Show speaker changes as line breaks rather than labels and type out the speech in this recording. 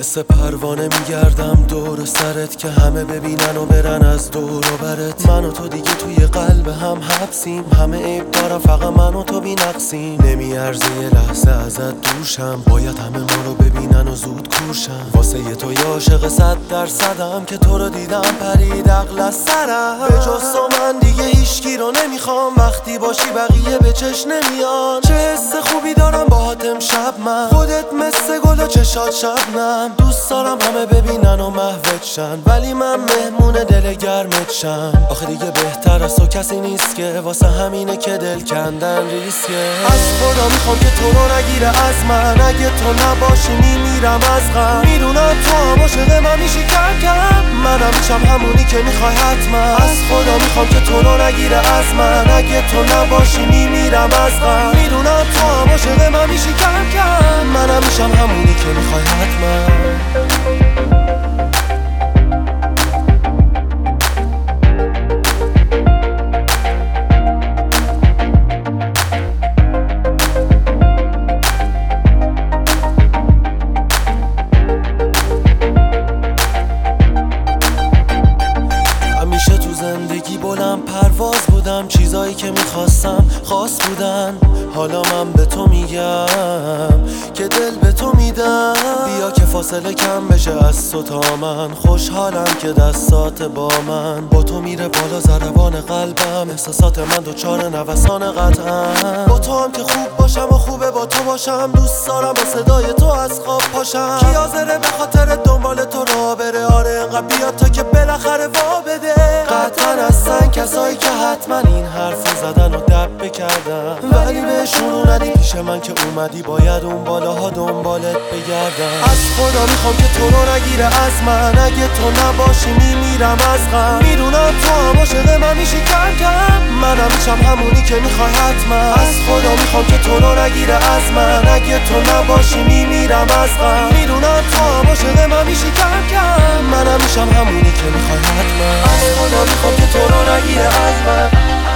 مثل پروانه میگردم دور سرت که همه ببینن و برن از دور و برت. من و تو دیگه توی قلب هم حبسیم، همه عیب دارم فقط من و تو بی نقصیم. نمیارزه یه لحظه ازت دورشم، باید همه ما رو ببینن و زود کورشم. واسه یه تو یه عاشق 100%م که تو رو دیدم پرید عقل از سرم. به جز تو من دیگه هیچکی رو نمیخوام، وقتی باشی بقیه به چش نمیان. چه حس خوبی دارم باهات امشب من، خودت مثل گل و چشات شبنم. دوست دارم همه ببینن و محوت شن، ولی من مهمون دل گرمت شم. آخه دیگه بهتر از تو کسی نیست که واسه همینه که دل کندن ریسکه. از خدا میخوام که تو رو نگیره از من، اگه تو نباشی میمیرم از غم. میدونم تو هم عاشق من میشی کم، منم میشم همونی که میخوای حتما. از خدا میخوام که تو رو نگیره از من، اگه تو نباشی میمیرم از غم. میدونم تو هم عاشق من میشی کم، منم میشم همونی که میخوای حتما. زندگی بلند پرواز بودم، چیزایی که میخواستم خاص بودن. حالا من به تو میگم که دل به تو میدم. بیا که فاصله کم بشه از تو تا من، خوشحالم که دستات با من. با تو میره بالا ضربان قلبم، احساسات من دوچار نوسان قطعم. با تو هم که خوب باشم و خوبه با تو باشم، دوست دارم با صدای تو از خواب پاشم. کی حاضره به خاطر دنبال تو راه بره؟ آره انقدر بیاد تا که بالاخره وا بده. قطعا هستن کسایی که حتما این حرفو زدن و دب کردن، ولی بهشون رو ندی پیش من که اومدی باید اون بالاها دنبالت بگردم. از خدا میخوام که تو رو نگیره از من، اگه تو نباشی میمیرم از غم. میدونم تو هم عاشق من میشی کم، منم میشم همونی که میخوای حتما. از خدا میخوام که تو رو نگیره از من، اگه تو نباشی میمیرم از غم. میدونم تو هم عاشق من میشی کم، منم میشم همونی که میخوای حتما. از خدا میخوام که تو رو نگیره از من.